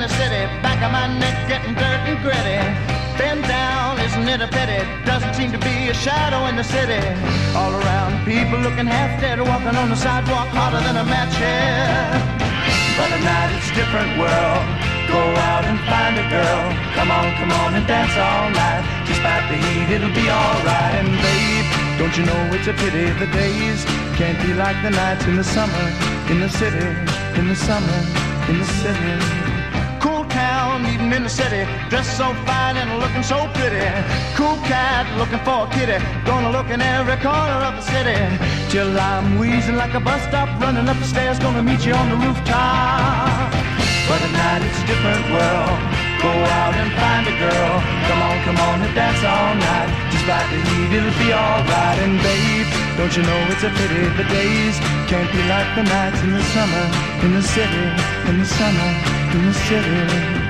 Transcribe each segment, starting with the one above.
the city, back of my neck getting dirt and gritty. Bend down, isn't it a pity? Doesn't seem to be a shadow in the city. All around, people looking half dead, walking on the sidewalk hotter than a match here. But at night it's a different world. Go out and find a girl. Come on and dance all night. Despite the heat, it'll be alright. And babe, don't you know it's a pity the days can't be like the nights in the summer, in the city, in the summer, in the city. Cool town, even in the city, dressed so fine and looking so pretty. Cool cat looking for a kitty, gonna look in every corner of the city. Till I'm wheezing like a bus stop, running up the stairs, gonna meet you on the rooftop. But at night it's a different world. Go out and find a girl. Come on and dance all night. Despite the heat, it'll be alright. And babe, don't you know it's a pity the days can't be like the nights in the summer, in the city, in the summer, in the city.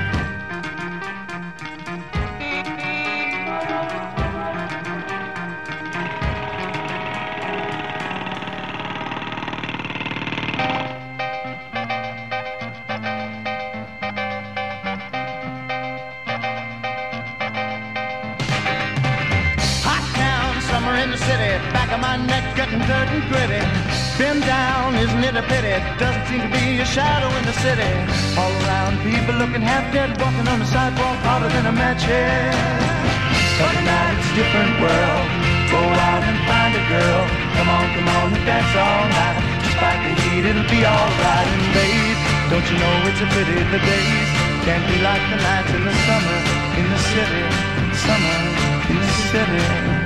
In the city, back of my neck getting dirt and gritty. Bend down, isn't it a pity? Doesn't seem to be a shadow in the city. All around, people looking half dead, walking on the sidewalk hotter than a match head. But tonight it's a different world. Go out and find a girl. Come on and dance all night. Despite the heat, it'll be alright. And babe, don't you know it's a pity the days can't be like the nights in the summer, in the city, summer, in the city.